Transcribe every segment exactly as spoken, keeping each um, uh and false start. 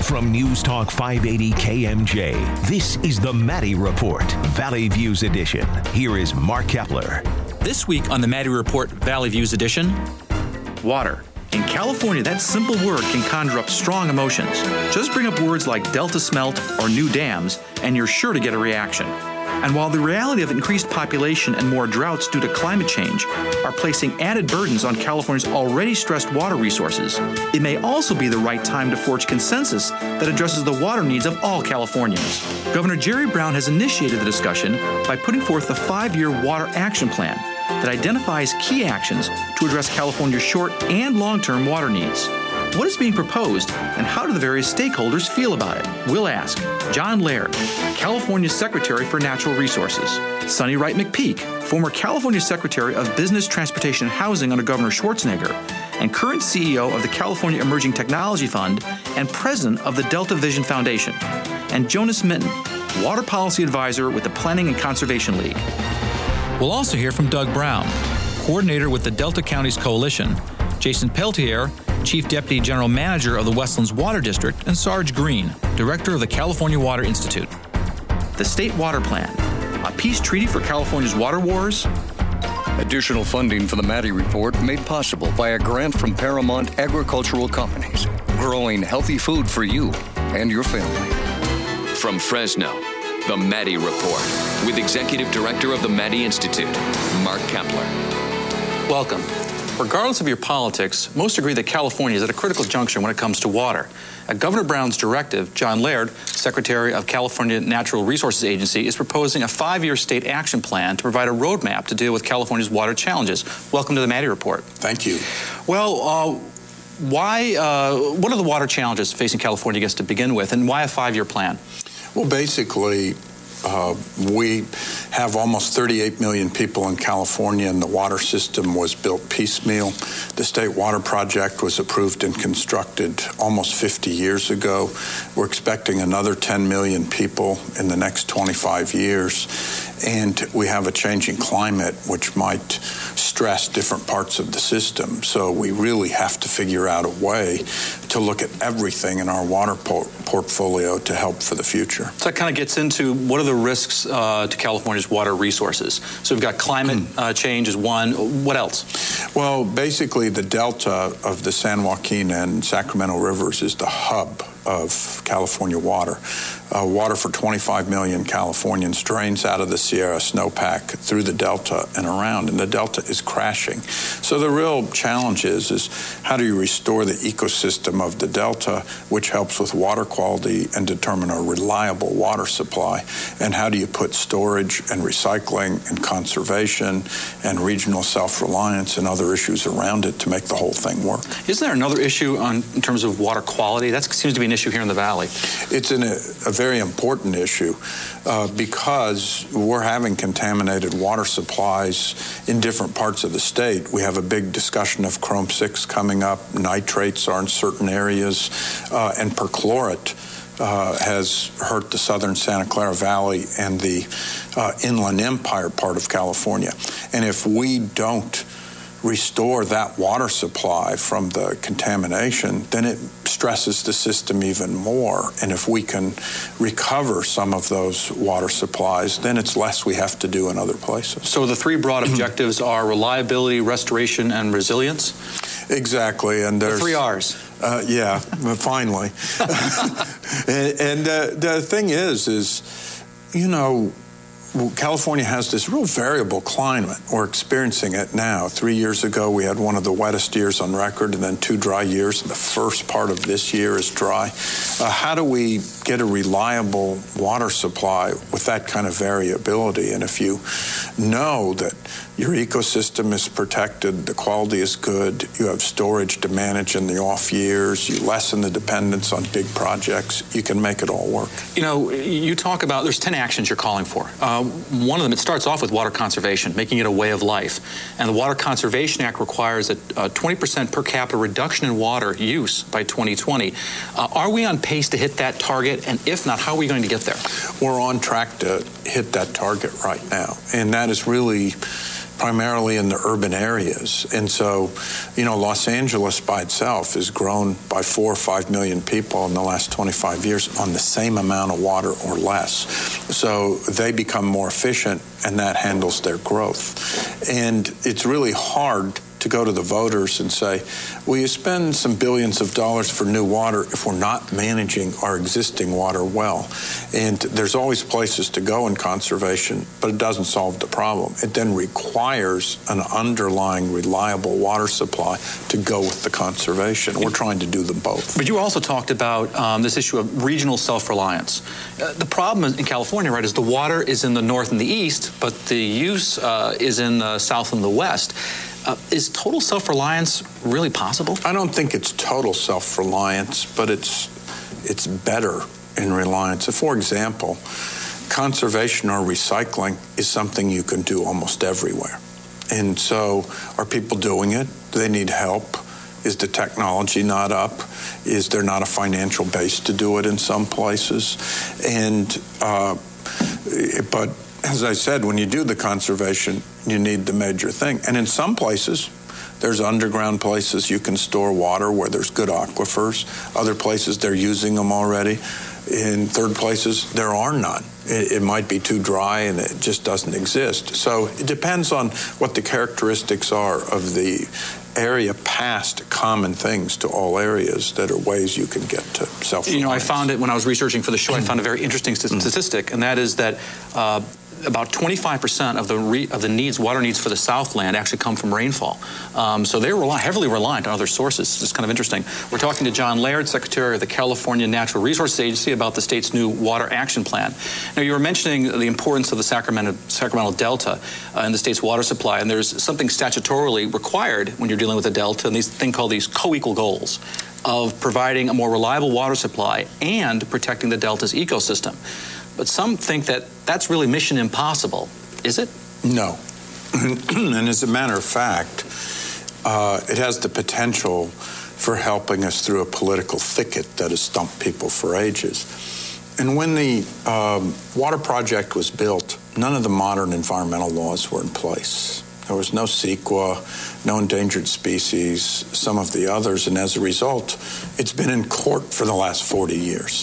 From News Talk five eighty K M J, this is the Maddie Report, Valley Views Edition. Here is Mark Kepler. This week on the Maddie Report, Valley Views Edition, water. In California, that simple word can conjure up strong emotions. Just bring up words like Delta smelt or new dams, and you're sure to get a reaction. And while the reality of increased population and more droughts due to climate change are placing added burdens on California's already stressed water resources, it may also be the right time to forge consensus that addresses the water needs of all Californians. Governor Jerry Brown has initiated the discussion by putting forth a five-year water action plan that identifies key actions to address California's short and long-term water needs. What is being proposed, and how do the various stakeholders feel about it? We'll ask John Laird, California's Secretary for Natural Resources; Sonny Wright McPeak, former California Secretary of Business, Transportation, and Housing under Governor Schwarzenegger, and current C E O of the California Emerging Technology Fund and President of the Delta Vision Foundation; and Jonas Minton, Water Policy Advisor with the Planning and Conservation League. We'll also hear from Doug Brown, Coordinator with the Delta Counties Coalition, Jason Peltier, Chief Deputy General Manager of the Westlands Water District, and Sarge Green, Director of the California Water Institute. The State Water Plan, a peace treaty for California's water wars. Additional funding for the Maddie Report made possible by a grant from Paramount Agricultural Companies, growing healthy food for you and your family. From Fresno, the Maddie Report, with Executive Director of the Maddie Institute, Mark Kepler. Welcome. Regardless of your politics, most agree that California is at a critical juncture when it comes to water. At Governor Brown's directive, John Laird, Secretary of California Natural Resources Agency, is proposing a five-year state action plan to provide a roadmap to deal with California's water challenges. Welcome to the Maddie Report. Thank you. Well, uh, why? Uh, what are the water challenges facing California, I guess, to begin with, and why a five-year plan? Well, basically, Uh, we have almost thirty-eight million people in California, and the water system was built piecemeal. The State Water Project was approved and constructed almost fifty years ago. We're expecting another ten million people in the next twenty-five years, and we have a changing climate which might stress different parts of the system. So we really have to figure out a way to look at everything in our water por- portfolio to help for the future. So that kind of gets into what are the risks uh, to California's water resources. So we've got climate uh, change is one. What else? Well, basically the delta of the San Joaquin and Sacramento rivers is the hub of California water. Uh, water for twenty-five million Californians drains out of the Sierra snowpack through the delta and around, and the delta is crashing. So the real challenge is, is how do you restore the ecosystem of the delta, which helps with water quality and determine a reliable water supply, and how do you put storage and recycling and conservation and regional self-reliance and other issues around it to make the whole thing work. Isn't there another issue on, in terms of water quality? That seems to be an issue here in the Valley. It's an, a very important issue uh, because we're having contaminated water supplies in different parts of the state. We have a big discussion of chrome six coming up. Nitrates are in certain areas, uh, and perchlorate uh, has hurt the southern Santa Clara Valley and the uh, Inland Empire part of California. And if we don't restore that water supply from the contamination, then it stresses the system even more. And if we can recover some of those water supplies, then it's less we have to do in other places. So the three broad objectives are reliability, restoration, and resilience? Exactly. And there's the three R's. Uh, yeah, finally. and and uh, the thing is, is, you know, California has this real variable climate. We're experiencing it now. Three years ago, we had one of the wettest years on record, and then two dry years. And the first part of this year is dry. Uh, how do we get a reliable water supply with that kind of variability? And if you know that your ecosystem is protected, the quality is good, you have storage to manage in the off years, you lessen the dependence on big projects, you can make it all work. You know, you talk about, there's ten actions you're calling for. Uh, one of them, it starts off with water conservation, making it a way of life. And the Water Conservation Act requires a uh, twenty percent per capita reduction in water use by twenty twenty. Uh, are we on pace to hit that target? And if not, how are we going to get there? We're on track to hit that target right now. And that is really primarily in the urban areas. And so, you know, Los Angeles by itself has grown by four or five million people in the last twenty-five years on the same amount of water or less. So they become more efficient, and that handles their growth. And it's really hard to go to the voters and say, will you spend some billions of dollars for new water if we're not managing our existing water well? And there's always places to go in conservation, but it doesn't solve the problem. It then requires an underlying reliable water supply to go with the conservation. We're trying to do them both. But you also talked about um, this issue of regional self-reliance. Uh, the problem in California, right, is the water is in the north and the east, but the use uh, is in the south and the west. Uh, is total self-reliance really possible? I don't think it's total self-reliance, but it's it's better in reliance. For example, conservation or recycling is something you can do almost everywhere. And so are people doing it? Do they need help? Is the technology not up? Is there not a financial base to do it in some places? And uh, but as I said, when you do the conservation, you need the major thing. And in some places, there's underground places you can store water where there's good aquifers. Other places, they're using them already. In third places, there are none. It, it might be too dry and it just doesn't exist. So it depends on what the characteristics are of the area past common things to all areas that are ways you can get to self-reliance. You know, I found it when I was researching for the show, I found a very interesting st- statistic, and that is that uh, about twenty-five percent of the re- of the needs, water needs for the Southland actually come from rainfall. Um, so they're rely- heavily reliant on other sources. It's kind of interesting. We're talking to John Laird, Secretary of the California Natural Resources Agency, about the state's new Water Action Plan. Now, you were mentioning the importance of the Sacramento, Sacramento Delta uh, in the state's water supply, and there's something statutorily required when you're dealing with the Delta, and these thing called these co-equal goals of providing a more reliable water supply and protecting the Delta's ecosystem. But some think that that's really mission impossible. Is it? No. And as a matter of fact, uh, it has the potential for helping us through a political thicket that has stumped people for ages. And when the um, water project was built, none of the modern environmental laws were in place. There was no CEQA, no endangered species, some of the others, and as a result, it's been in court for the last forty years.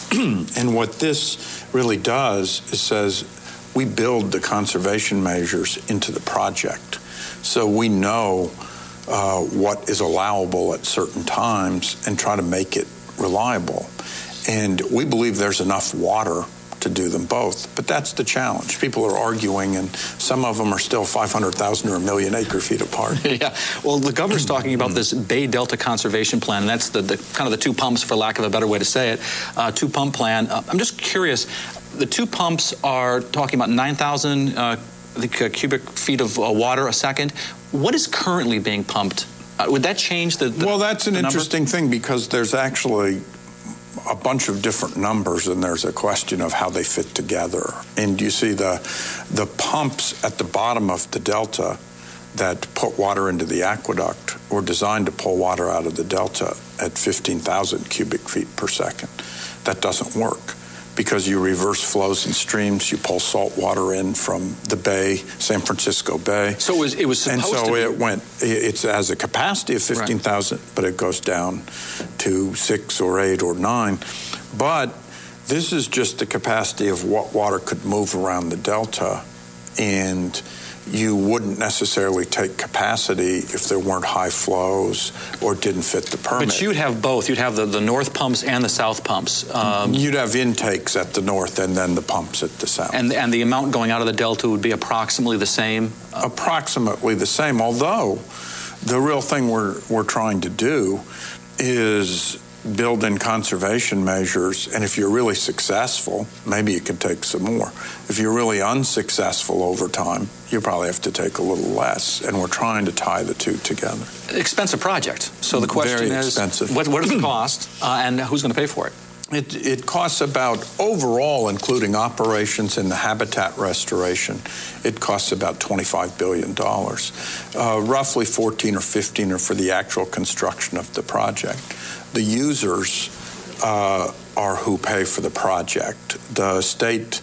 And what this really does is says we build the conservation measures into the project. So we know uh, what is allowable at certain times and try to make it reliable. And we believe there's enough water to do them both. But that's the challenge. People are arguing, and some of them are still five hundred thousand or a million acre feet apart. Yeah. Well, the governor's talking about this Bay Delta Conservation Plan, and that's the, the kind of the two pumps, for lack of a better way to say it, uh, two pump plan. Uh, I'm just curious, the two pumps are talking about nine thousand uh, the cubic feet of uh, water a second. What is currently being pumped? Uh, would that change the, the Well, that's an the interesting thing, because there's actually a bunch of different numbers, and there's a question of how they fit together. And you see the the pumps at the bottom of the delta that put water into the aqueduct were designed to pull water out of the delta at fifteen thousand cubic feet per second. That doesn't work, because you reverse flows and streams. You pull salt water in from the bay, San Francisco Bay. So it was, it was supposed and so to be... it went, it has a capacity of fifteen thousand, right, but it goes down to six or eight or nine. But this is just the capacity of what water could move around the delta, and you wouldn't necessarily take capacity if there weren't high flows or didn't fit the permit. But you'd have both. You'd have the, the north pumps and the south pumps. Um, you'd have intakes at the north and then the pumps at the south. And, and the amount going out of the delta would be approximately the same? Uh, approximately the same, although the real thing we're, we're trying to do is build in conservation measures, and if you're really successful, maybe you can take some more. If you're really unsuccessful over time, you probably have to take a little less, and we're trying to tie the two together. Expensive project. So the question Very is, expensive. What, what does it cost, uh, and who's going to pay for it? It, it costs about, overall, including operations and the habitat restoration, it costs about twenty-five billion dollars. Uh, roughly fourteen or fifteen are for the actual construction of the project. The users uh, are who pay for the project. The state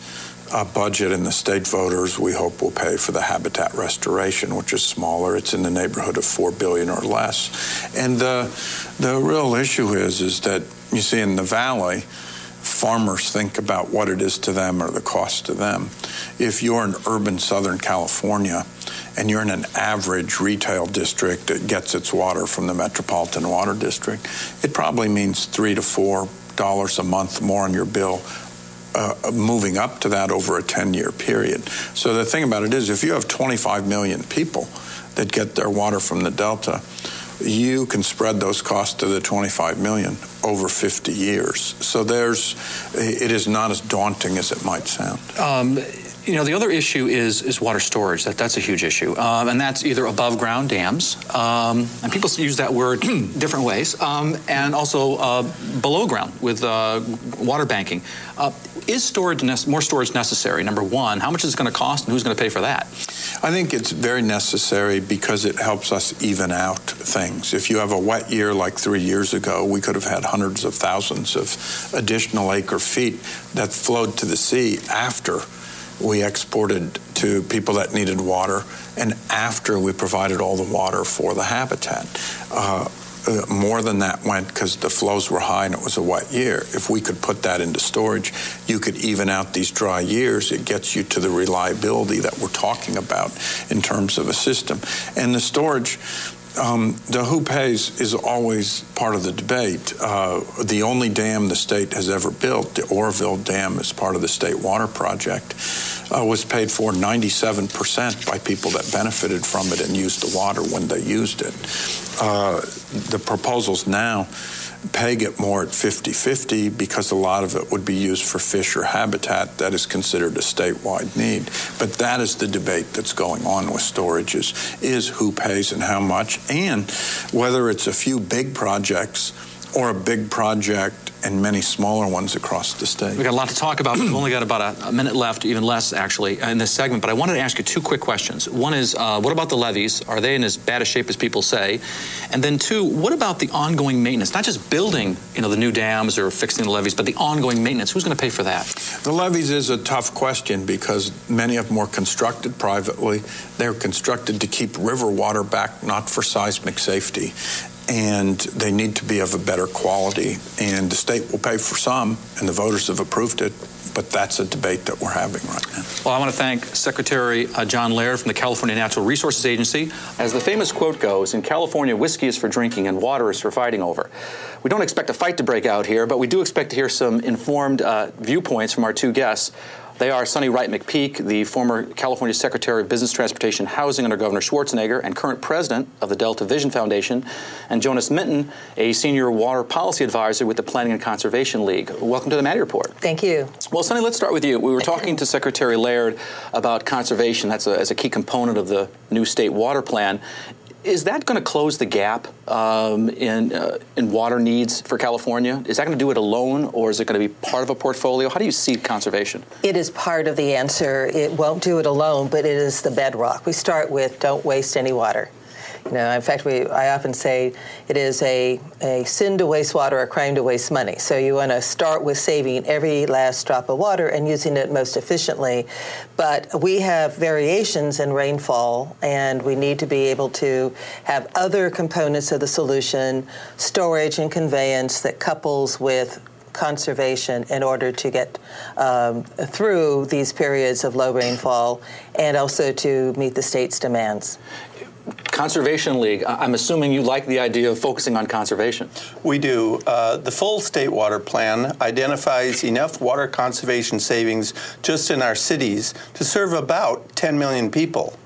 uh, budget, and the state voters, we hope, will pay for the habitat restoration, which is smaller. It's in the neighborhood of four billion dollars or less. And the, the real issue is, is that you see in the valley, farmers think about what it is to them or the cost to them. If you're in urban Southern California and you're in an average retail district that gets its water from the Metropolitan Water District, it probably means three to four dollars a month more on your bill, uh, moving up to that over a ten-year period. So the thing about it is, if you have twenty-five million people that get their water from the Delta, you can spread those costs to the twenty-five million over fifty years. So there's, it is not as daunting as it might sound. Um, you know, the other issue is is water storage. That that's a huge issue, um, and that's either above ground dams, um, and people use that word different ways, um, and also uh, below ground with uh, water banking. Uh, is storage ne- more storage necessary? Number one, how much is it going to cost, and who's going to pay for that? I think it's very necessary because it helps us even out things. If you have a wet year like three years ago, we could have had hundreds of thousands of additional acre feet that flowed to the sea after we exported to people that needed water and after we provided all the water for the habitat. Uh, Uh, more than that went because the flows were high and it was a wet year. If we could put that into storage, you could even out these dry years. It gets you to the reliability that we're talking about in terms of a system. And the storage, um, the who pays is always part of the debate. Uh, the only dam the state has ever built, the Oroville Dam, as part of the State Water Project, uh, was paid for ninety-seven percent by people that benefited from it and used the water when they used it. Uh, the proposals now peg it more at fifty-fifty because a lot of it would be used for fish or habitat that is considered a statewide need. But that is the debate that's going on with storages, is who pays and how much, and whether it's a few big projects or a big project and many smaller ones across the state. We've got a lot to talk about. We've only got about a, a minute left, even less actually, in this segment. But I wanted to ask you two quick questions. One is, uh, what about the levees? Are they in as bad a shape as people say? And then two, what about the ongoing maintenance? Not just building, you know, the new dams or fixing the levees, but the ongoing maintenance. Who's going to pay for that? The levees is a tough question because many of them were constructed privately. They're constructed to keep river water back, not for seismic safety. And they need to be of a better quality. And the state will pay for some, and the voters have approved it. But that's a debate that we're having right now. Well, I want to thank Secretary uh, John Laird from the California Natural Resources Agency. As the famous quote goes, in California, whiskey is for drinking and water is for fighting over. We don't expect a fight to break out here, but we do expect to hear some informed uh, viewpoints from our two guests. They are Sonny Wright McPeak, the former California Secretary of Business, Transportation, Housing under Governor Schwarzenegger and current president of the Delta Vision Foundation, and Jonas Minton, a senior water policy advisor with the Planning and Conservation League. Welcome to the Maddie Report. Thank you. Well, Sonny, let's start with you. We were Thank talking you. to Secretary Laird about conservation. That's a, as a key component of the new state water plan. Is that going to close the gap um, in uh, in water needs for California? Is that going to do it alone, or is it going to be part of a portfolio? How do you see conservation? It is part of the answer. It won't do it alone, but it is the bedrock. We start with don't waste any water. You know, in fact, we I often say it is a, a sin to waste water, a crime to waste money. So you want to start with saving every last drop of water and using it most efficiently. But we have variations in rainfall, and we need to be able to have other components of the solution, storage and conveyance that couples with conservation in order to get um, through these periods of low rainfall and also to meet the state's demands. Conservation League, I'm assuming you like the idea of focusing on conservation. We do. Uh, the full state water plan identifies enough water conservation savings just in our cities to serve about ten million people.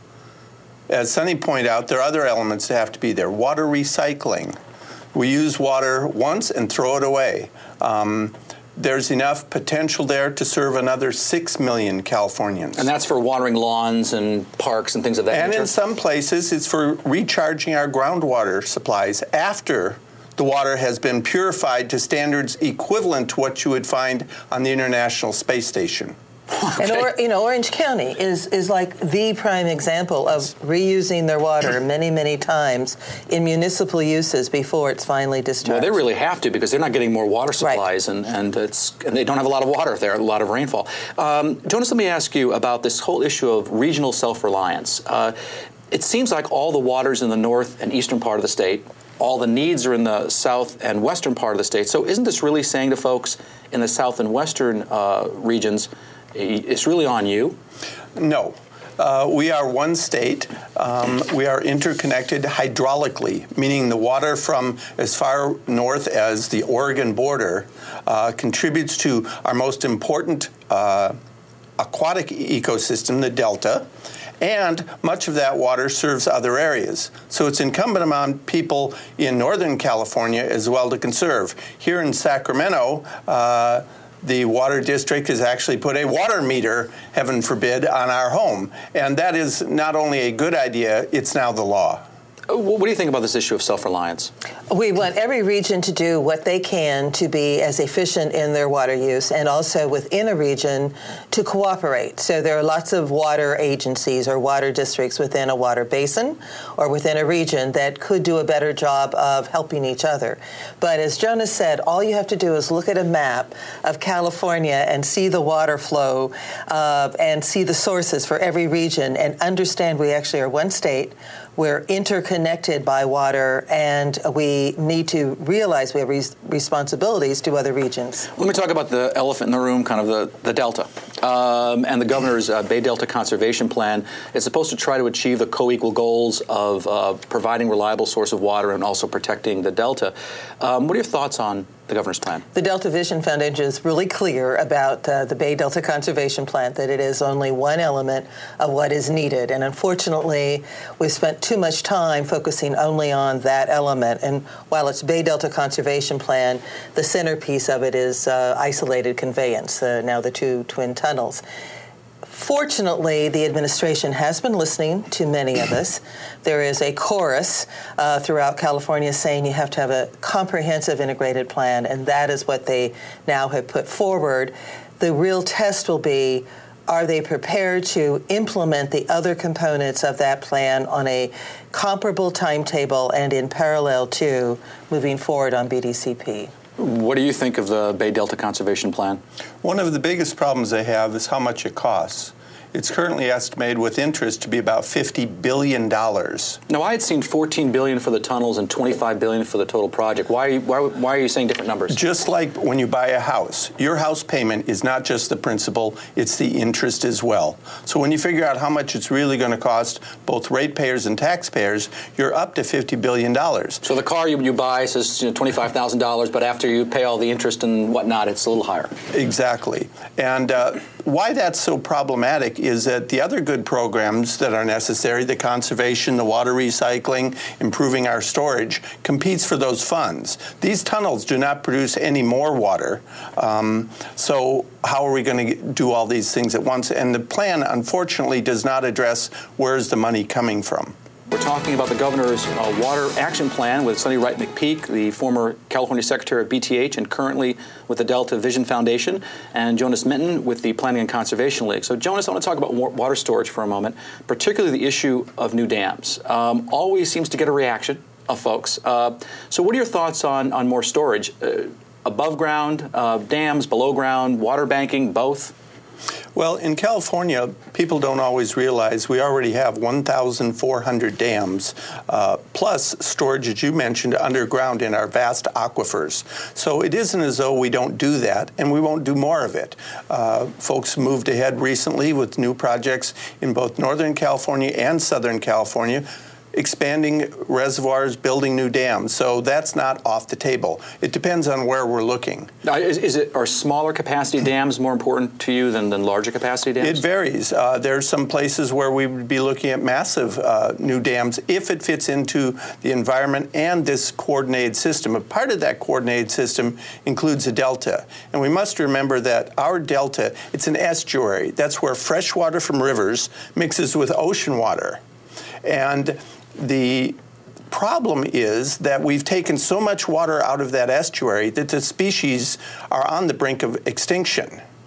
As Sonny pointed out, there are other elements that have to be there. Water recycling. We use water once and throw it away. Um, There's enough potential there to serve another six million Californians. And that's for watering lawns and parks and things of that and nature? And in some places, it's for recharging our groundwater supplies after the water has been purified to standards equivalent to what you would find on the International Space Station. Okay. And or, you know, Orange County is, is like the prime example of reusing their water many, many times in municipal uses before it's finally discharged. Well, they really have to because they're not getting more water supplies, right. and, and, it's, and they don't have a lot of water there, a lot of rainfall. Um, Jonas, let me ask you about this whole issue of regional self-reliance. Uh, it seems like all the water's in the north and eastern part of the state. All the needs are in the south and western part of the state. So isn't this really saying to folks in the south and western uh, regions, it's really on you? No. Uh, we are one state. Um, we are interconnected hydraulically, meaning the water from as far north as the Oregon border uh, contributes to our most important uh, aquatic ecosystem, the Delta, and much of that water serves other areas. So it's incumbent upon people in Northern California as well to conserve. Here in Sacramento, uh, the water district has actually put a water meter, heaven forbid, on our home. And that is not only a good idea, it's now the law. What do you think about this issue of self-reliance? We want every region to do what they can to be as efficient in their water use, and also within a region to cooperate. So there are lots of water agencies or water districts within a water basin or within a region that could do a better job of helping each other. But as Jonas said, all you have to do is look at a map of California and see the water flow uh, and see the sources for every region and understand we actually are one state. We're interconnected by water, and we need to realize we have res- responsibilities to other regions. Let me talk about the elephant in the room, kind of the, the Delta. Um, and the governor's uh, Bay Delta Conservation Plan is supposed to try to achieve the co-equal goals of uh, providing reliable source of water and also protecting the Delta. Um, what are your thoughts on the governor's plan? The Delta Vision Foundation is really clear about uh, the Bay Delta Conservation Plan, that it is only one element of what is needed. And unfortunately, we've spent too much time focusing only on that element. And while it's Bay Delta Conservation Plan, the centerpiece of it is uh, isolated conveyance, uh, now the two twin tunnels. Fortunately, the administration has been listening to many of us. There is a chorus uh, throughout California saying you have to have a comprehensive integrated plan, and that is what they now have put forward. The real test will be, are they prepared to implement the other components of that plan on a comparable timetable and in parallel to moving forward on B D C P? What do you think of the Bay Delta Conservation Plan? One of the biggest problems they have is how much it costs. It's currently estimated with interest to be about fifty billion dollars. Now, I had seen fourteen billion dollars for the tunnels and twenty-five billion dollars for the total project. Why are you, why, why are you saying different numbers? Just like when you buy a house, your house payment is not just the principal, it's the interest as well. So when you figure out how much it's really going to cost both ratepayers and taxpayers, you're up to fifty billion dollars. So the car you, you buy says you know, twenty-five thousand dollars, but after you pay all the interest and whatnot, it's a little higher. Exactly. And uh, why that's so problematic is that the other good programs that are necessary, the conservation, the water recycling, improving our storage, competes for those funds. These tunnels do not produce any more water. Um, so how are we going to do all these things at once? And the plan, unfortunately, does not address where's the money coming from. We're talking about the governor's uh, water action plan with Sonny Wright McPeak, the former California secretary of B T H and currently with the Delta Vision Foundation, and Jonas Minton with the Planning and Conservation League. So, Jonas, I want to talk about water storage for a moment, particularly the issue of new dams. Um, always seems to get a reaction of folks. Uh, so what are your thoughts on, on more storage? Uh, above ground, uh, dams, below ground, water banking, both? Well, in California, people don't always realize we already have one thousand four hundred dams, uh, plus storage, as you mentioned, underground in our vast aquifers. So it isn't as though we don't do that, and we won't do more of it. Uh, folks moved ahead recently with new projects in both Northern California and Southern California, expanding reservoirs, building new dams. So that's not off the table. It depends on where we're looking. Now, is, is it, are smaller capacity dams more important to you than, than larger capacity dams? It varies. Uh, there's some places where we would be looking at massive uh, new dams if it fits into the environment and this coordinated system. A part of that coordinated system includes a delta. And we must remember that our delta, it's an estuary. That's where fresh water from rivers mixes with ocean water. And the problem is that we've taken so much water out of that estuary that the species are on the brink of extinction.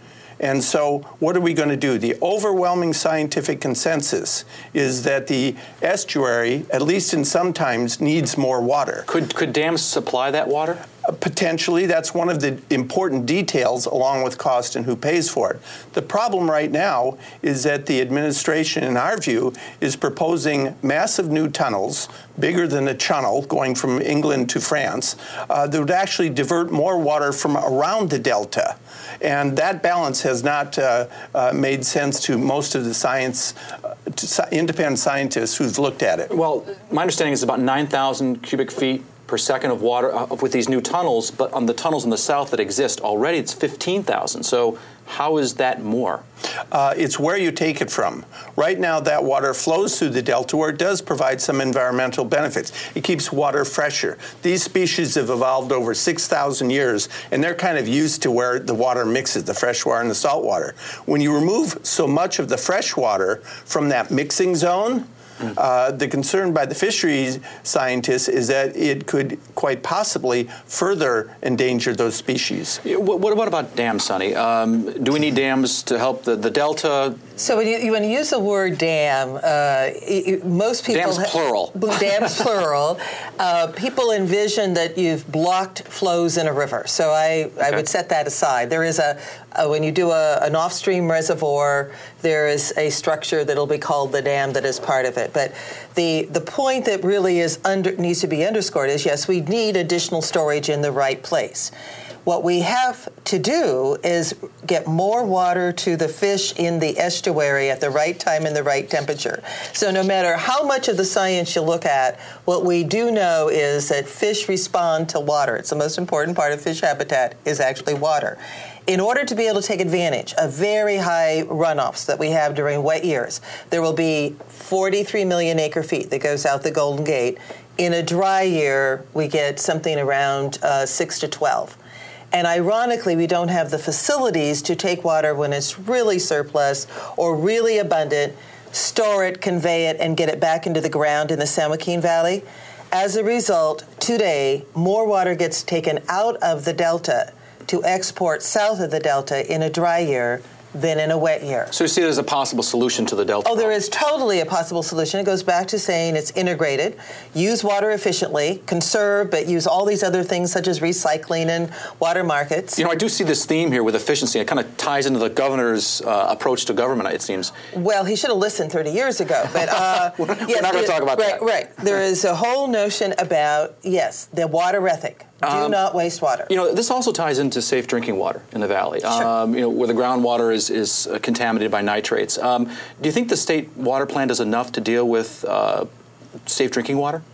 And so what are we going to do? The overwhelming scientific consensus is that the estuary, at least in some times, needs more water. Could, could dams supply that water? Uh, potentially. That's one of the important details, along with cost and who pays for it. The problem right now is that the administration, in our view, is proposing massive new tunnels, bigger than a channel going from England to France, uh, that would actually divert more water from around the delta. And that balance has not uh, uh, made sense to most of the science, uh, to sci- independent scientists who've looked at it. Well, my understanding is about nine thousand cubic feet per second of water uh, with these new tunnels, but on the tunnels in the south that exist already, it's fifteen thousand. So how is that more? Uh, it's where you take it from. Right now, that water flows through the delta where it does provide some environmental benefits. It keeps water fresher. These species have evolved over six thousand years, and they're kind of used to where the water mixes, the fresh water and the salt water. When you remove so much of the fresh water from that mixing zone, Uh, the concern by the fisheries scientists is that it could quite possibly further endanger those species. What, what about dams, Sonny? Um, do we need dams to help the, the delta? So when you, when you use the word dam, uh, it, most people... Dams plural. Ha- dams plural. Uh, people envision that you've blocked flows in a river. So I, okay. I would set that aside. There is a, a when you do a, an off-stream reservoir, there is a structure that will be called the dam that is part of it. But the the point that really is under, needs to be underscored is, yes, we need additional storage in the right place. What we have to do is get more water to the fish in the estuary at the right time and the right temperature. So no matter how much of the science you look at, what we do know is that fish respond to water. It's the most important part of fish habitat is actually water. In order to be able to take advantage of very high runoffs that we have during wet years, there will be forty-three million acre feet that goes out the Golden Gate. In a dry year, we get something around uh, six to twelve. And ironically, we don't have the facilities to take water when it's really surplus or really abundant, store it, convey it, and get it back into the ground in the San Joaquin Valley. As a result, today, more water gets taken out of the delta to export south of the delta in a dry year than in a wet year. So you see it as a possible solution to the delta? Oh, there is totally a possible solution. It goes back to saying it's integrated. Use water efficiently, conserve, but use all these other things such as recycling and water markets. You know, I do see this theme here with efficiency. It kind of ties into the governor's uh, approach to government, it seems. Well, he should have listened thirty years ago. But uh, we're, yes, we're not going to talk about right, that. Right, right. There is a whole notion about, yes, the water ethic. Do um, not waste water. You know, this also ties into safe drinking water in the valley. Sure. Um, you know, where the groundwater is is uh, contaminated by nitrates. Um, do you think the state water plan does enough to deal with uh, safe drinking water?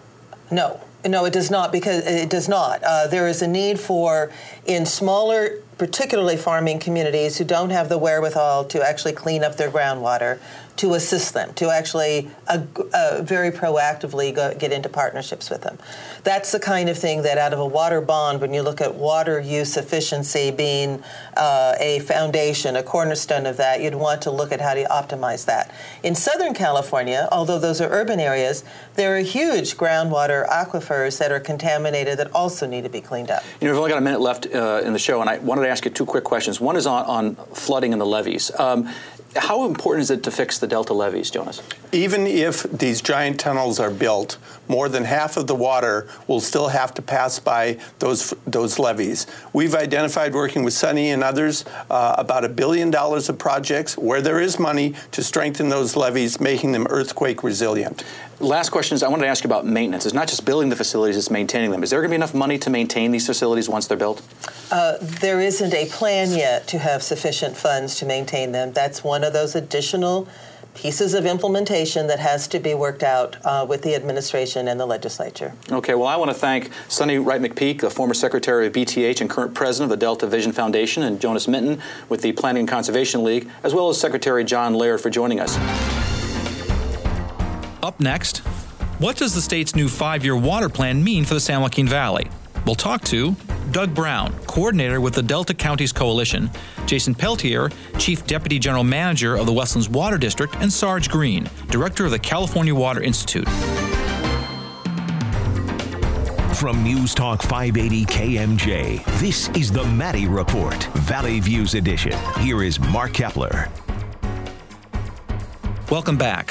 No, no, it does not. Because it does not. Uh, there is a need for, in smaller, particularly farming communities who don't have the wherewithal to actually clean up their groundwater, to assist them, to actually uh, uh, very proactively go, get into partnerships with them. That's the kind of thing that out of a water bond, when you look at water use efficiency being uh, a foundation, a cornerstone of that, you'd want to look at how to optimize that. In Southern California, although those are urban areas, there are huge groundwater aquifers that are contaminated that also need to be cleaned up. You know, we've only got a minute left uh, in the show, and I wanted to ask you two quick questions. One is on, on flooding in the levees. Um, How important is it to fix the delta levees, Jonas? Even if these giant tunnels are built, more than half of the water will still have to pass by those those levees. We've identified, working with Sonny and others, uh, about a billion dollars of projects where there is money to strengthen those levees, making them earthquake resilient. Last question is, I wanted to ask you about maintenance. It's not just building the facilities, it's maintaining them. Is there going to be enough money to maintain these facilities once they're built? Uh, there isn't a plan yet to have sufficient funds to maintain them. That's one of those additional pieces of implementation that has to be worked out uh, with the administration and the legislature. Okay, well, I want to thank Sonny Wright McPeak, the former secretary of B T H and current president of the Delta Vision Foundation, and Jonas Minton with the Planning and Conservation League, as well as Secretary John Laird for joining us. Up next, what does the state's new five-year water plan mean for the San Joaquin Valley? We'll talk to Doug Brown, coordinator with the Delta Counties Coalition, Jason Peltier, Chief Deputy General Manager of the Westlands Water District, and Sarge Green, Director of the California Water Institute. From News Talk five eighty K M J, this is the Maddie Report, Valley Views Edition. Here is Mark Kepler. Welcome back.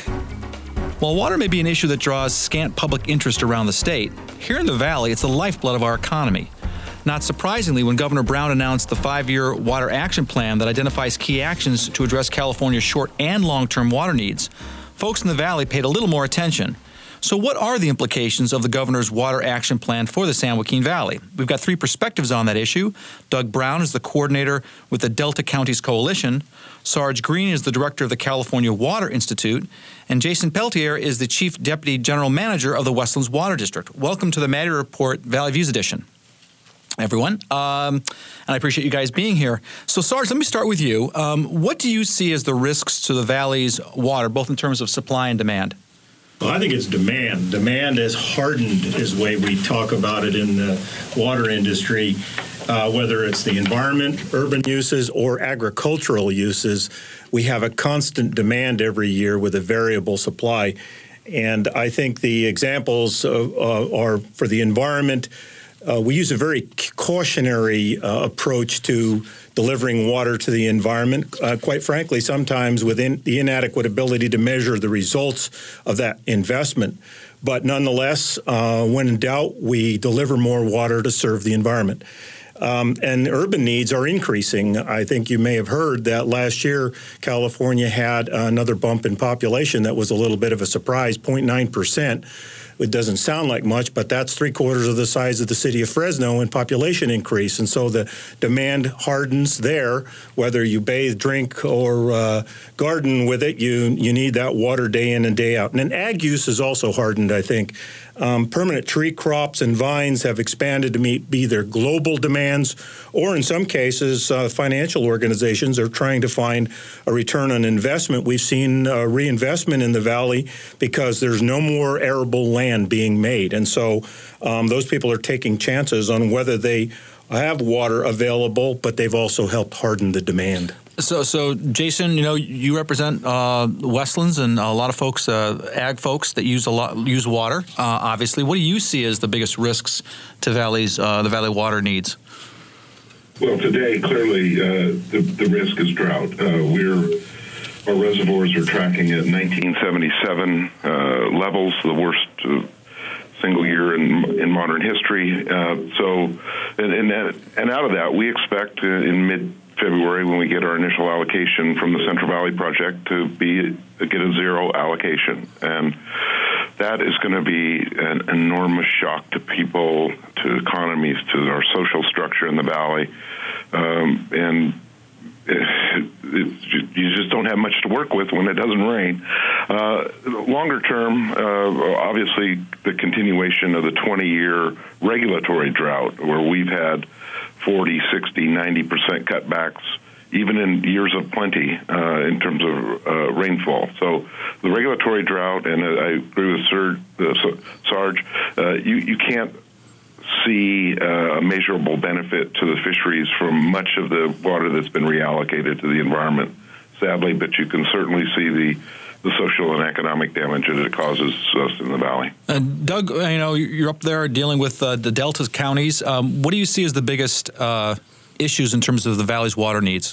While water may be an issue that draws scant public interest around the state, here in the Valley, it's the lifeblood of our economy. Not surprisingly, when Governor Brown announced the five-year Water Action Plan that identifies key actions to address California's short and long-term water needs, folks in the Valley paid a little more attention. So what are the implications of the governor's Water Action Plan for the San Joaquin Valley? We've got three perspectives on that issue. Doug Brown is the coordinator with the Delta Counties Coalition. Sarge Green is the director of the California Water Institute. And Jason Peltier is the chief deputy general manager of the Westlands Water District. Welcome to the Maddie Report Valley Views Edition, everyone. Um, and I appreciate you guys being here. So, Sarge, let me start with you. Um, what do you see as the risks to the Valley's water, both in terms of supply and demand? Well, I think it's demand. Demand has hardened is the way we talk about it in the water industry, uh, whether it's the environment, urban uses, or agricultural uses. We have a constant demand every year with a variable supply. And I think the examples of, uh, are for the environment. Uh, we use a very cautionary uh, approach to delivering water to the environment. Uh, quite frankly, sometimes within the inadequate ability to measure the results of that investment. But nonetheless, uh, when in doubt, we deliver more water to serve the environment. Um, and urban needs are increasing. I think you may have heard that last year, California had another bump in population that was a little bit of a surprise, zero point nine percent. It doesn't sound like much, but that's three quarters of the size of the city of Fresno in population increase. And so the demand hardens there. Whether you bathe, drink, or uh, garden with it, you you need that water day in and day out. And then ag use is also hardened, I think. Um, permanent tree crops and vines have expanded to meet either global demands or, in some cases, uh, financial organizations are trying to find a return on investment. We've seen uh, reinvestment in the valley because there's no more arable land being made. And so um, those people are taking chances on whether they have water available, but they've also helped harden the demand. So, so Jason, you know, you represent uh, Westlands and a lot of folks, uh, ag folks that use a lot use water. Uh, obviously, what do you see as the biggest risks to Valley's uh, the Valley water needs? Well, today clearly uh, the the risk is drought. Uh, we're our reservoirs are tracking at nineteen seventy-seven uh, levels, the worst Uh, single year in in modern history. Uh, so, and and, that, and out of that, we expect uh, in mid February, when we get our initial allocation from the Central Valley Project, to be get a zero allocation, and that is going to be an enormous shock to people, to economies, to our social structure in the valley, um, and it, it, you just don't have much to work with when it doesn't rain. Uh, longer term, uh, obviously, the continuation of the twenty-year regulatory drought, where we've had forty, sixty, ninety percent cutbacks, even in years of plenty uh, in terms of uh, rainfall. So the regulatory drought, and uh, I agree with Sir, uh, Sarge, uh, you, you can't see uh, a measurable benefit to the fisheries from much of the water that's been reallocated to the environment, sadly, but you can certainly see the the social and economic damage that it causes us in the valley. Uh, Doug, you know, you're up there dealing with uh, the Delta counties. Um, what do you see as the biggest uh, issues in terms of the valley's water needs?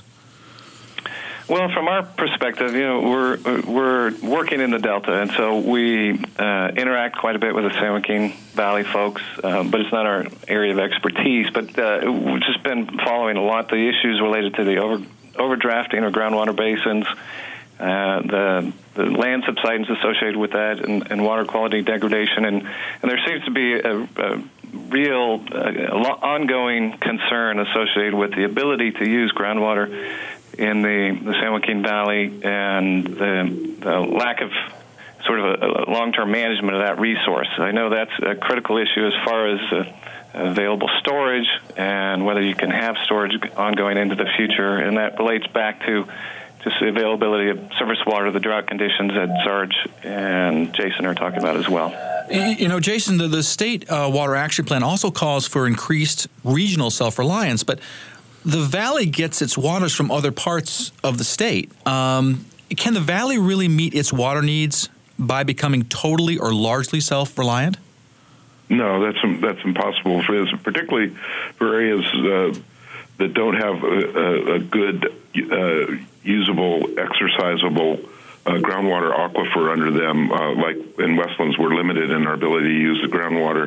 Well, from our perspective, you know, we're we're working in the Delta, and so we uh, interact quite a bit with the San Joaquin Valley folks, uh, but it's not our area of expertise. But uh, we've just been following a lot the issues related to the over overdrafting or groundwater basins, uh, the the land subsidence associated with that, and, and water quality degradation, and, and there seems to be a, a real uh, ongoing concern associated with the ability to use groundwater in the, the San Joaquin Valley, and the, the lack of sort of a, a long-term management of that resource. I know that's a critical issue as far as uh, available storage and whether you can have storage ongoing into the future, and that relates back to just the availability of surface water, the drought conditions that Sarge and Jason are talking about as well. You know, Jason, the, the state uh, Water Action Plan also calls for increased regional self-reliance, but the Valley gets its waters from other parts of the state. Um, can the Valley really meet its water needs by becoming totally or largely self-reliant? No, that's that's impossible for this, particularly for areas uh, that don't have a, a, a good, uh, usable, exercisable uh, groundwater aquifer under them. Uh, like in Westlands, we're limited in our ability to use the groundwater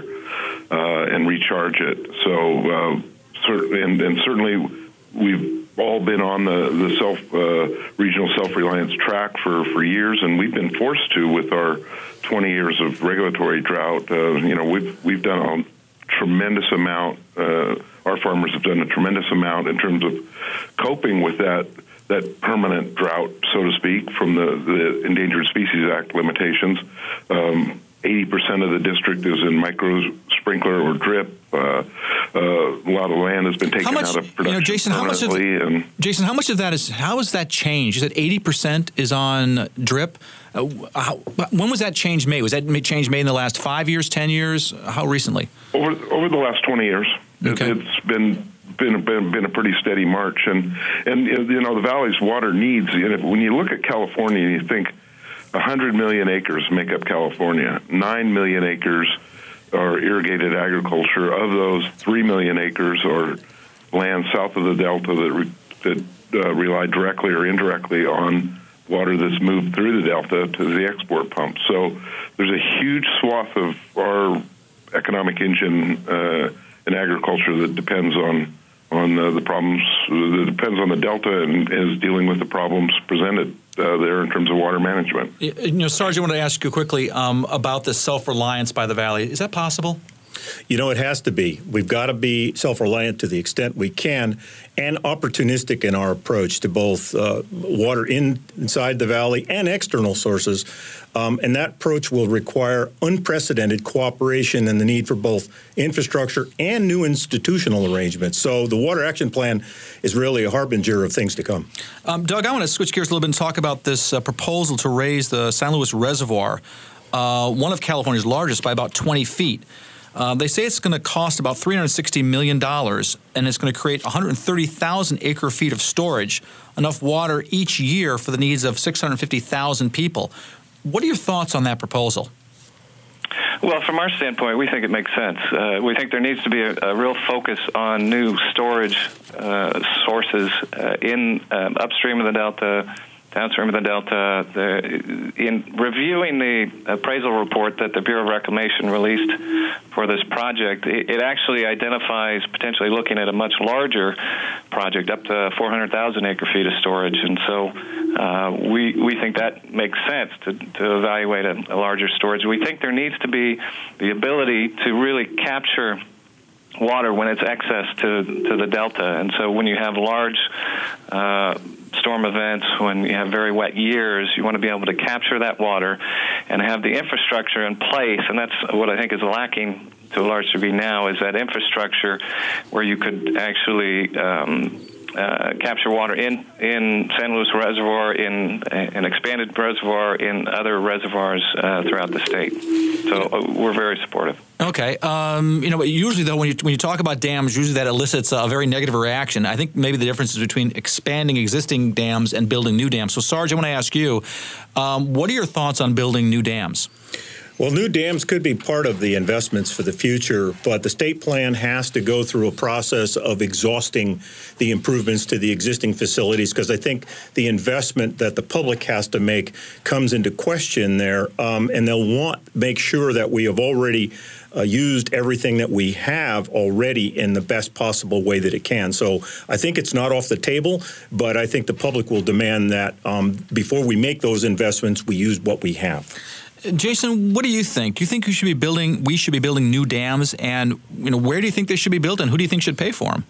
uh, and recharge it. So, uh, cer- and, and certainly we've all been on the, the self uh, regional self-reliance track for, for years, and we've been forced to with our twenty years of regulatory drought. Uh, you know, we've we've done a tremendous amount. Uh, our farmers have done a tremendous amount in terms of coping with that that permanent drought, so to speak, from the, the Endangered Species Act limitations. Um, eighty percent of the district is in micro sprinkler or drip. Uh, uh, a lot of land has been taken much, out of production. You know, Jason, how much of and, Jason, how much of that is how has that changed? You said eighty percent is on drip. Uh, how, when was that change made? Was that change made in the last five years, ten years? How recently? Over over the last twenty years, okay. it, it's been. Been, been been a pretty steady march, and and you know the valley's water needs. When you look at California, and you think one hundred million acres make up California. nine million acres are irrigated agriculture. Of those, three million acres are land south of the Delta that re, that uh, rely directly or indirectly on water that's moved through the Delta to the export pump. So there's a huge swath of our economic engine uh, in agriculture that depends on on uh, the problems, that depends on the Delta and is dealing with the problems presented uh, there in terms of water management. You know, Sarge, I want to ask you quickly um, about this self-reliance by the Valley. Is that possible? You know, it has to be. We've got to be self-reliant to the extent we can and opportunistic in our approach to both uh, water in, inside the valley and external sources. Um, and that approach will require unprecedented cooperation and the need for both infrastructure and new institutional arrangements. So the Water Action Plan is really a harbinger of things to come. Um, Doug, I want to switch gears a little bit and talk about this uh, proposal to raise the San Luis Reservoir, uh, one of California's largest, by about twenty feet. Uh, they say it's going to cost about three hundred sixty million dollars, and it's going to create one hundred thirty thousand acre feet of storage, enough water each year for the needs of six hundred fifty thousand people. What are your thoughts on that proposal? Well, from our standpoint, we think it makes sense. Uh, we think there needs to be a, a real focus on new storage uh, sources uh, in um, upstream of the Delta, downstream of the Delta. The, in reviewing the appraisal report that the Bureau of Reclamation released for this project, it, it actually identifies potentially looking at a much larger project, up to four hundred thousand acre feet of storage. And so uh, we we think that makes sense to, to evaluate a, a larger storage. We think there needs to be the ability to really capture water when it's excess to, to the Delta. And so when you have large uh, storm events, when you have very wet years, you want to be able to capture that water and have the infrastructure in place. And that's what I think is lacking to a large degree now, is that infrastructure where you could actually um, uh, capture water in, in San Luis Reservoir, in an expanded reservoir, in other reservoirs uh, throughout the state. So uh, we're very supportive. Okay. Um, you know, usually, though, when you when you talk about dams, usually that elicits a very negative reaction. I think maybe the difference is between expanding existing dams and building new dams. So, Sarge, I want to ask you, um, what are your thoughts on building new dams? Well, new dams could be part of the investments for the future, but the state plan has to go through a process of exhausting the improvements to the existing facilities, because I think the investment that the public has to make comes into question there, um, and they'll want to make sure that we have already uh, used everything that we have already in the best possible way that it can. So I think it's not off the table, but I think the public will demand that um, before we make those investments, we use what we have. Jason, what do you think? Do you think we should be building? We should be building new dams, and you know, where do you think they should be built, and who do you think should pay for them?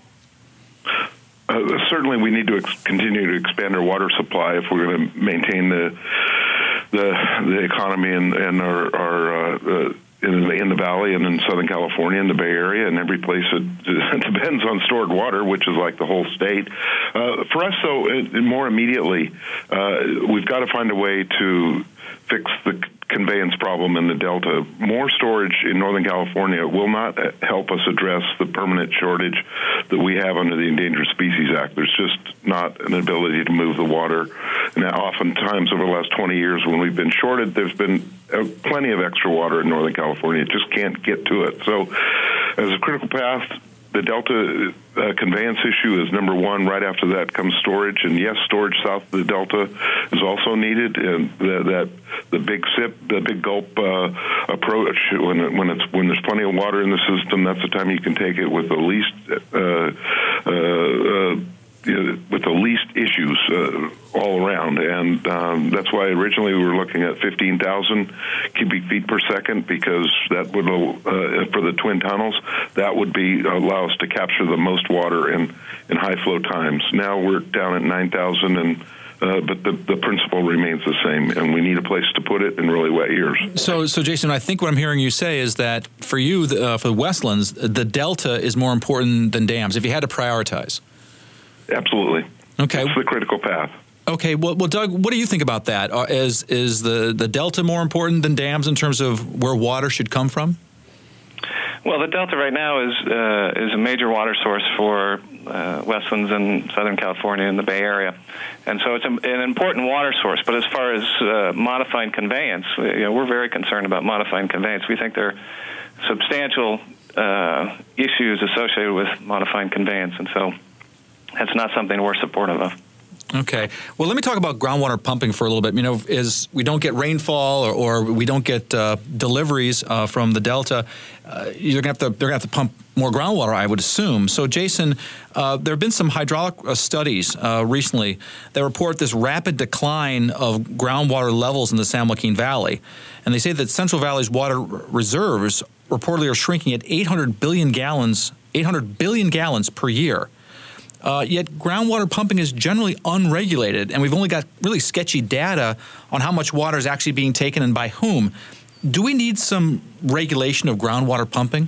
Uh, certainly, we need to ex- continue to expand our water supply if we're going to maintain the the the economy and, and our, our uh, uh, in, in the valley and in Southern California and the Bay Area and every place that depends on stored water, which is like the whole state. Uh, for us, though, it, it more immediately, uh, we've got to find a way to fix the conveyance problem in the Delta. More storage in Northern California will not help us address the permanent shortage that we have under the Endangered Species Act. There's just not an ability to move the water. And oftentimes over the last twenty years when we've been shorted, there's been uh, plenty of extra water in Northern California. It just can't get to it. So as a critical path, the Delta uh, conveyance issue is number one. Right after that comes storage, and yes, storage south of the Delta is also needed. And the, that the big sip, the big gulp uh, approach, when when it's when there's plenty of water in the system, that's the time you can take it with the least uh, uh, uh, with the least issues uh, all around. And um, that's why originally we were looking at fifteen thousand cubic feet per second, because that would, uh, for the twin tunnels, that would be allow us to capture the most water in, in high flow times. Now we're down at nine thousand, and uh, but the, the principle remains the same, and we need a place to put it in really wet years. So, so Jason, I think what I'm hearing you say is that for you, the, uh, for the Westlands, the Delta is more important than dams, if you had to prioritize. Absolutely. Okay. It's the critical path. Okay. Well, well, Doug, what do you think about that? Uh, is is the, the Delta more important than dams in terms of where water should come from? Well, the Delta right now is uh, is a major water source for uh, Westlands and Southern California and the Bay Area, and so it's a, an important water source. But as far as uh, modifying conveyance, you know, we're very concerned about modifying conveyance. We think there are substantial uh, issues associated with modifying conveyance, and so that's not something we're supportive of. Okay. Well, let me talk about groundwater pumping for a little bit. You know, is we don't get rainfall or, or we don't get uh, deliveries uh, from the Delta, uh, you're gonna have to they're gonna have to pump more groundwater, I would assume. So, Jason, uh, there have been some hydraulic uh, studies uh, recently that report this rapid decline of groundwater levels in the San Joaquin Valley, and they say that Central Valley's water reserves reportedly are shrinking at eight hundred billion gallons, eight hundred billion gallons per year. Uh, yet groundwater pumping is generally unregulated, and we've only got really sketchy data on how much water is actually being taken and by whom. Do we need some regulation of groundwater pumping?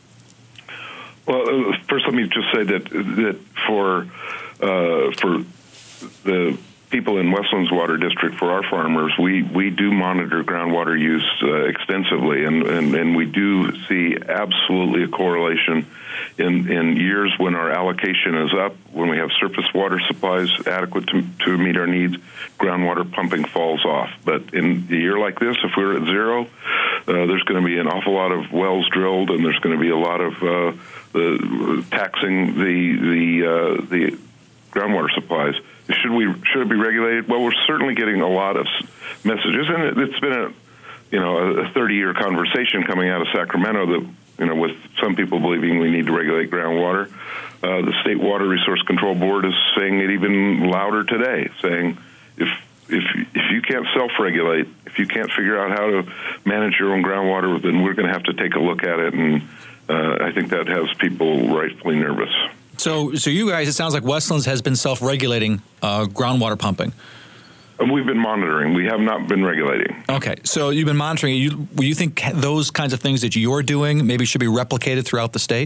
Well, uh, first let me just say that that for uh, for the people in Westlands Water District, for our farmers, we, we do monitor groundwater use uh, extensively, and, and, and we do see absolutely a correlation in, in years when our allocation is up, when we have surface water supplies adequate to, to meet our needs, groundwater pumping falls off. But in a year like this, if we're at zero, uh, there's going to be an awful lot of wells drilled, and there's going to be a lot of uh, the, taxing the, the, uh, the groundwater supplies. Should we should it be regulated? Well, we're certainly getting a lot of messages, and it, it's been a you know a thirty-year conversation coming out of Sacramento that you know with some people believing we need to regulate groundwater. Uh, the State Water Resource Control Board is saying it even louder today, saying if if if you can't self-regulate, if you can't figure out how to manage your own groundwater, then we're going to have to take a look at it, and uh, I think that has people rightfully nervous. So, so you guys, it sounds like Westlands has been self-regulating uh, groundwater pumping. We've been monitoring. We have not been regulating. Okay. So you've been monitoring. You, you think those kinds of things that you're doing maybe should be replicated throughout the state?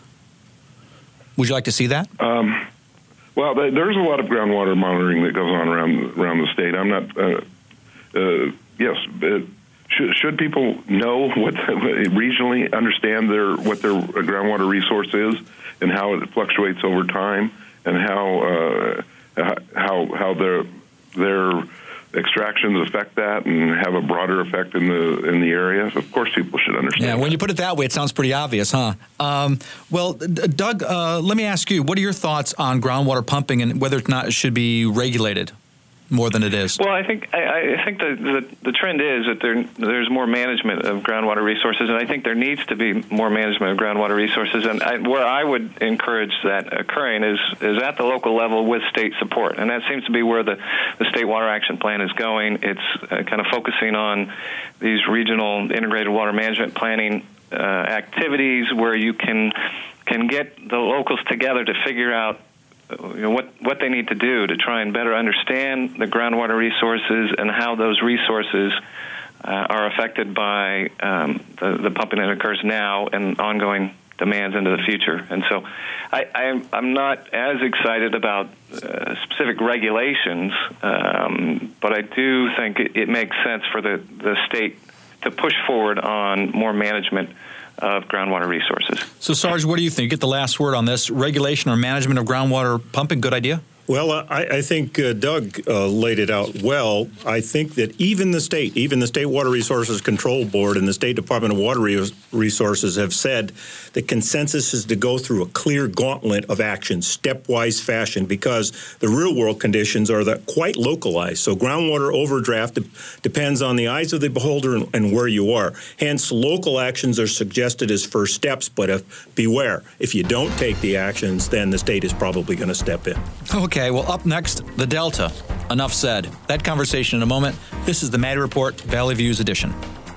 Would you like to see that? Um, well, there's a lot of groundwater monitoring that goes on around around the state. I'm not, uh, uh, yes, but should, should people know what regionally understand their what their groundwater resource is and how it fluctuates over time, and how uh, how how their their extractions affect that and have a broader effect in the in the area? Of course, people should understand. Yeah, when that. you put it that way, it sounds pretty obvious, huh? Um, well, Doug, uh, let me ask you: what are your thoughts on groundwater pumping and whether or not it should be regulated more than it is? Well, I think I, I think the, the the trend is that there there's more management of groundwater resources, and I think there needs to be more management of groundwater resources. And I, where I would encourage that occurring is is at the local level with state support, and that seems to be where the the State Water Action Plan is going. It's uh, kind of focusing on these regional integrated water management planning uh, activities where you can can get the locals together to figure out You know, what, what they need to do to try and better understand the groundwater resources and how those resources uh, are affected by um, the, the pumping that occurs now and ongoing demands into the future. And so I, I'm, I'm not as excited about uh, specific regulations, um, but I do think it, it makes sense for the, the state to push forward on more management of groundwater resources. So, Sarge, what do you think? Get the last word on this. Regulation or management of groundwater pumping, good idea? Well, uh, I, I think uh, Doug uh, laid it out well. I think that even the state, even the State Water Resources Control Board and the State Department of Water Re- Resources have said the consensus is to go through a clear gauntlet of action, stepwise fashion, because the real-world conditions are that quite localized. So groundwater overdraft de- depends on the eyes of the beholder and, and where you are. Hence, local actions are suggested as first steps, but if, beware, if you don't take the actions, then the state is probably going to step in. Okay. Okay, well, up next, the Delta. Enough said. That conversation in a moment. This is the Maddie Report, Valley Views edition.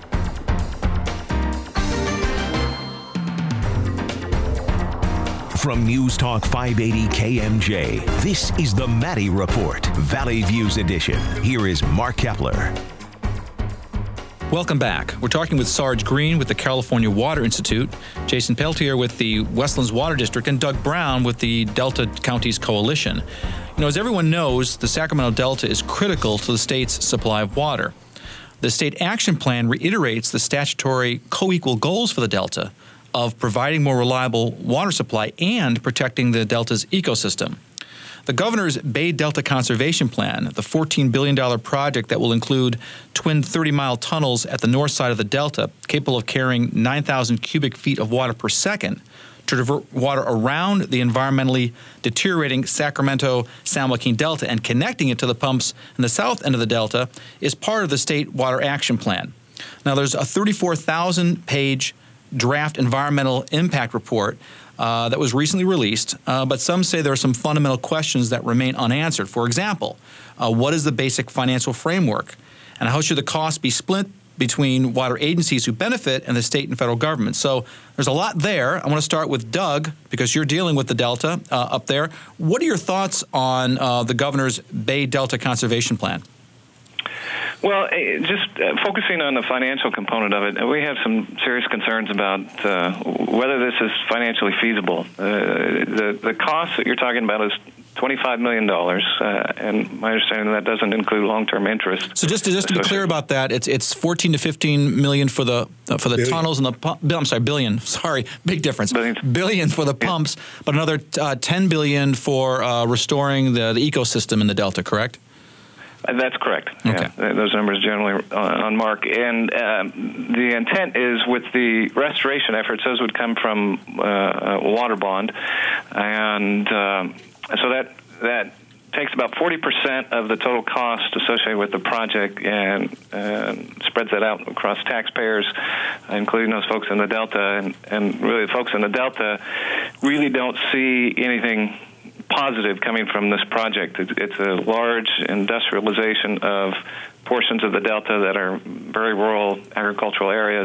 From News Talk five eighty K M J, this is the Maddie Report, Valley Views edition. Here is Mark Kepler. Welcome back. We're talking with Sarge Green with the California Water Institute, Jason Peltier with the Westlands Water District, and Doug Brown with the Delta Counties Coalition. You know, as everyone knows, the Sacramento Delta is critical to the state's supply of water. The state action plan reiterates the statutory co-equal goals for the Delta of providing more reliable water supply and protecting the Delta's ecosystem. The governor's Bay Delta Conservation Plan, the fourteen billion dollars project that will include twin thirty-mile tunnels at the north side of the Delta, capable of carrying nine thousand cubic feet of water per second to divert water around the environmentally deteriorating Sacramento-San Joaquin Delta and connecting it to the pumps in the south end of the Delta, is part of the State Water Action Plan. Now, there's a thirty-four thousand page draft environmental impact report Uh, that was recently released, uh, but some say there are some fundamental questions that remain unanswered. For example, uh, what is the basic financial framework, and how should the cost be split between water agencies who benefit and the state and federal government? So there's a lot there. I want to start with Doug, because you're dealing with the Delta uh, up there. What are your thoughts on uh, the governor's Bay Delta Conservation Plan? Well, just uh, focusing on the financial component of it, we have some serious concerns about uh, whether this is financially feasible. Uh, the the cost that you're talking about is twenty-five million dollars, uh, and my understanding that doesn't include long-term interest. So just to, just to be clear about that, it's it's fourteen to fifteen million for the uh, for the billion. tunnels and the pu- I'm sorry, billion. Sorry, big difference. Billions. Billion for the pumps, yeah. But another uh, ten billion for uh, restoring the, the ecosystem in the Delta. Correct? Uh, that's correct. Okay. Yeah, those numbers generally uh, on mark. And um, the intent is with the restoration efforts, those would come from uh, a water bond. And um, so that that takes about forty percent of the total cost associated with the project and, and spreads that out across taxpayers, including those folks in the Delta. And, and really, the folks in the Delta really don't see anything positive coming from this project. It's, it's a large industrialization of portions of the Delta that are very rural agricultural areas.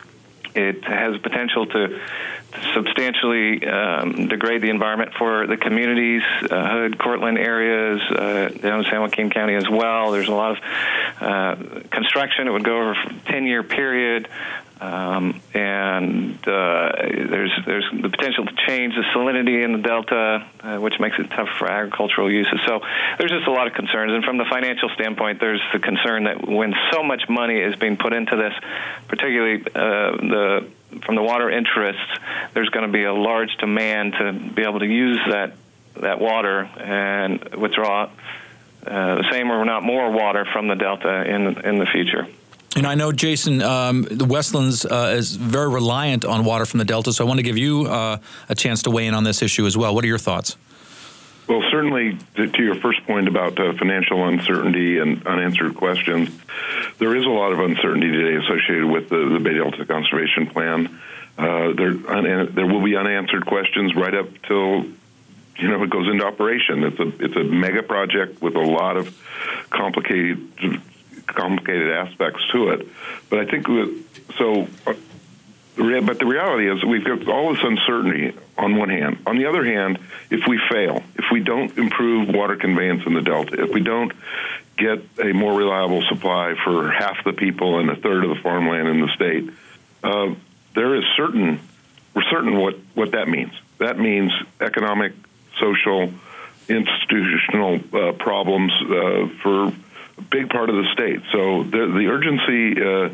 It has potential to substantially um, degrade the environment for the communities, uh, Hood, Cortland areas, uh, down in San Joaquin County as well. There's a lot of uh, construction. It would go over a ten-year period. Um, and uh, there's there's the potential to change the salinity in the Delta, uh, which makes it tough for agricultural uses. So there's just a lot of concerns. And from the financial standpoint, there's the concern that when so much money is being put into this, particularly uh, the from the water interests, there's going to be a large demand to be able to use that that water and withdraw uh, the same or not more water from the Delta in in the future. And I know, Jason, um, the Westlands uh, is very reliant on water from the Delta, so I want to give you uh, a chance to weigh in on this issue as well. What are your thoughts? Well, certainly, to, to your first point about uh, financial uncertainty and unanswered questions, there is a lot of uncertainty today associated with the, the Bay Delta Conservation Plan. Uh, there, un- there will be unanswered questions right up till you know it goes into operation. It's a it's a mega project with a lot of complicated. complicated aspects to it. But I think that, so, uh, but the reality is we've got all this uncertainty on one hand. On the other hand, if we fail, if we don't improve water conveyance in the Delta, if we don't get a more reliable supply for half the people and a third of the farmland in the state, uh, there is certain we're certain what, what that means. That means economic, social, institutional uh, problems uh, for a big part of the state. So the, the urgency uh,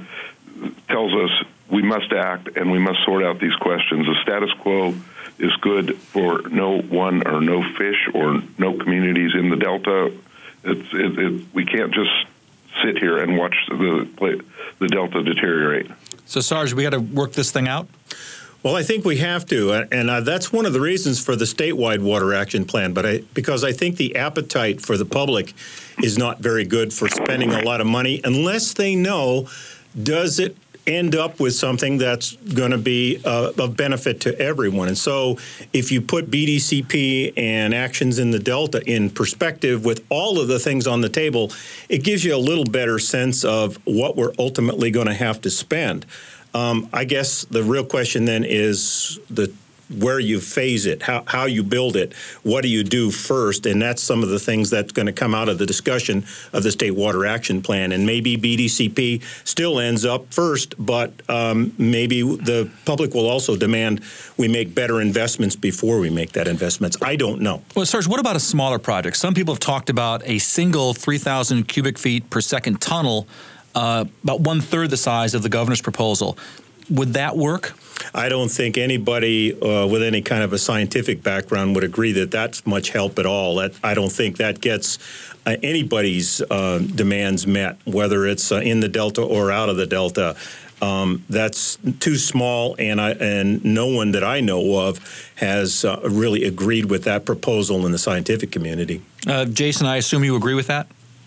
tells us we must act and we must sort out these questions. The status quo is good for no one or no fish or no communities in the Delta. It's, it, it, we can't just sit here and watch the, the Delta deteriorate. So, Sarge, we got to work this thing out? Well, I think we have to, and uh, that's one of the reasons for the statewide water action plan. But I, because I think the appetite for the public is not very good for spending a lot of money unless they know, does it end up with something that's going to be uh, of benefit to everyone. And so if you put B D C P and actions in the Delta in perspective with all of the things on the table, it gives you a little better sense of what we're ultimately going to have to spend. Um, I guess the real question then is the where you phase it, how, how you build it, what do you do first, and that's some of the things that's going to come out of the discussion of the State Water Action Plan. And maybe B D C P still ends up first, but um, maybe the public will also demand we make better investments before we make that investments. I don't know. Well, Sarge, what about a smaller project? Some people have talked about a single three thousand cubic feet per second tunnel, uh, about one-third the size of the governor's proposal. Would that work? I don't think anybody uh, with any kind of a scientific background would agree that that's much help at all. That I don't think that gets uh, anybody's uh, demands met, whether it's uh, in the Delta or out of the Delta. Um, that's too small, and I, and no one that I know of has uh, really agreed with that proposal in the scientific community. Uh, Jason, I assume you agree with that?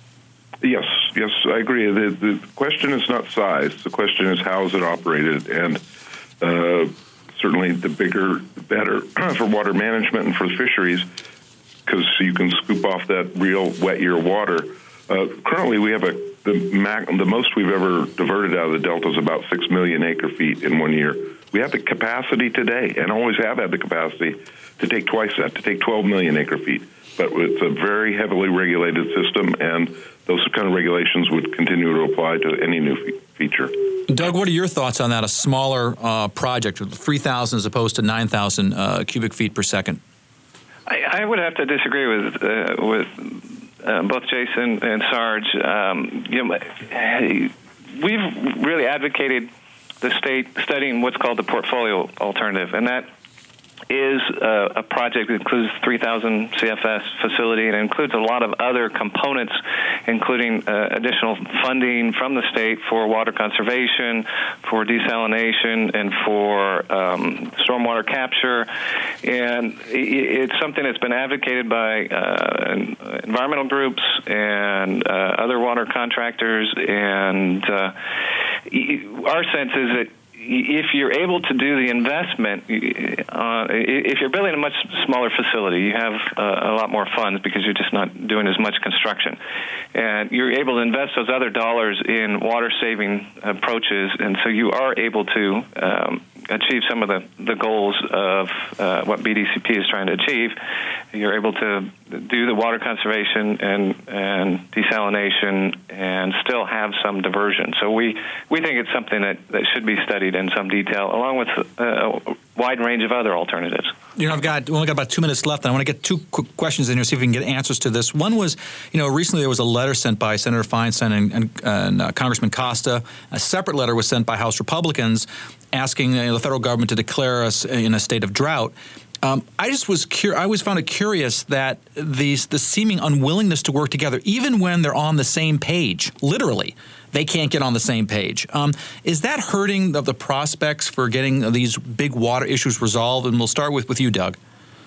Yes, yes, I agree. The, the question is not size. The question is how is it operated, and uh, certainly the bigger, the better for water management and for fisheries, because you can scoop off that real wet year water. Uh, currently, we have a the, mac, the most we've ever diverted out of the Delta is about six million acre feet in one year. We have the capacity today, and always have had the capacity, to take twice that, to take twelve million acre feet. But it's a very heavily regulated system, and those kind of regulations would continue to apply to any new fe- feature. Doug, what are your thoughts on that, a smaller uh, project, three thousand as opposed to nine thousand uh, cubic feet per second? I, I would have to disagree with uh, with uh, both Jason and Sarge. Um, you know, we've really advocated the state studying what's called the portfolio alternative, and that is uh, a project that includes three thousand C F S facility, and it includes a lot of other components, including uh, additional funding from the state for water conservation, for desalination, and for um, stormwater capture. And it's something that's been advocated by uh, environmental groups and uh, other water contractors. And uh, our sense is that if you're able to do the investment, uh, if you're building a much smaller facility, you have uh, a lot more funds because you're just not doing as much construction. And you're able to invest those other dollars in water-saving approaches, and so you are able to um, achieve some of the, the goals of uh, what B D C P is trying to achieve. You're able to do the water conservation and, and desalination and still have some diversion. So we, we think it's something that, that should be studied in some detail, along with uh, a wide range of other alternatives. You know, I've got we only got about two minutes left, and I want to get two quick questions in here, see if we can get answers to this. One was, you know, recently there was a letter sent by Senator Feinstein and, and, and uh, Congressman Costa. A separate letter was sent by House Republicans asking you know, the federal government to declare us in a state of drought. Um, I just was cur- I always found it curious that these the seeming unwillingness to work together, even when they're on the same page, literally, they can't get on the same page. Um, is that hurting the, the prospects for getting these big water issues resolved? And we'll start with, with you, Doug.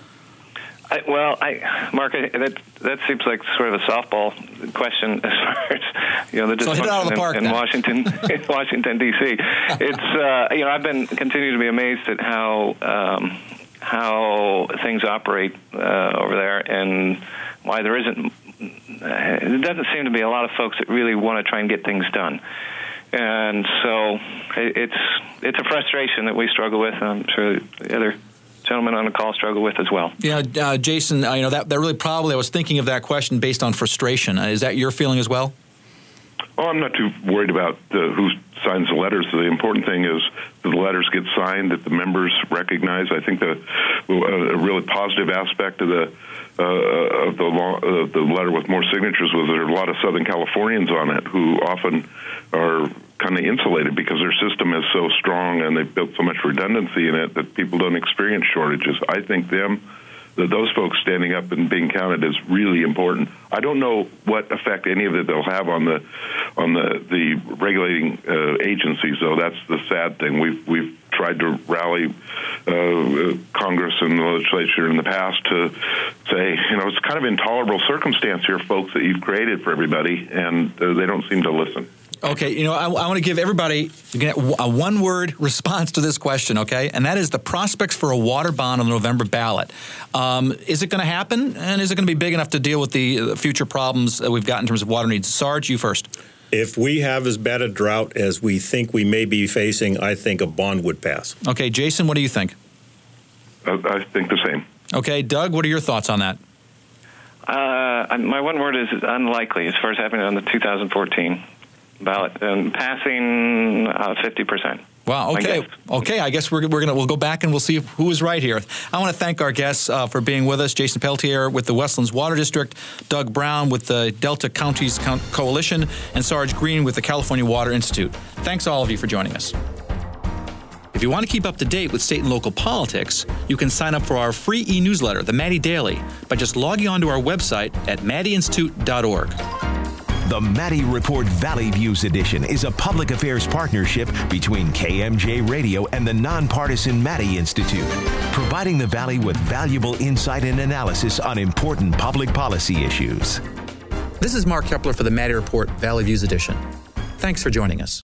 I, well, I, Mark, I, that that seems like sort of a softball question as far as you know the so hit it out of the park, in, in Washington, in Washington D C. It's uh, you know I've been continuing to be amazed at how um, how things operate uh, over there, and why there isn't. It doesn't seem to be a lot of folks that really want to try and get things done, and so it's it's a frustration that we struggle with. I'm sure the other gentlemen on the call struggle with as well. Yeah, uh, Jason, uh, you know that that really probably I was thinking of that question based on frustration. Uh, is that your feeling as well? Oh, I'm not too worried about uh, who signs the letters. The important thing is that the letters get signed, that the members recognize. I think the a really positive aspect of the uh, of the law, uh, the letter with more signatures was there are a lot of Southern Californians on it who often are kind of insulated because their system is so strong and they've built so much redundancy in it that people don't experience shortages. I think them. Those folks standing up and being counted is really important. I don't know what effect any of it they'll have on the on the the regulating uh, agencies, though. That's the sad thing. We've we've tried to rally uh, Congress and the legislature in the past to say, you know, it's kind of intolerable circumstance here, folks, that you've created for everybody, and uh, they don't seem to listen. Okay, you know, I, I want to give everybody a one-word response to this question, okay? And that is the prospects for a water bond on the November ballot. Um, is it going to happen, and is it going to be big enough to deal with the, the future problems that we've got in terms of water needs? Sarge, you first. If we have as bad a drought as we think we may be facing, I think a bond would pass. Okay, Jason, what do you think? I, I think the same. Okay, Doug, what are your thoughts on that? Uh, my one word is unlikely as far as happening on the two thousand fourteen ballot, and passing uh, fifty percent. Wow. Okay. I okay. I guess we're we're gonna we'll go back and we'll see who is right here. I want to thank our guests uh, for being with us: Jason Peltier with the Westlands Water District, Doug Brown with the Delta Counties Co- Coalition, and Sarge Green with the California Water Institute. Thanks all of you for joining us. If you want to keep up to date with state and local politics, you can sign up for our free e-newsletter, the Maddie Daily, by just logging on to our website at maddie institute dot org. The Maddie Report Valley Views Edition is a public affairs partnership between K M J Radio and the nonpartisan Maddie Institute, providing the Valley with valuable insight and analysis on important public policy issues. This is Mark Kepler for the Maddie Report Valley Views Edition. Thanks for joining us.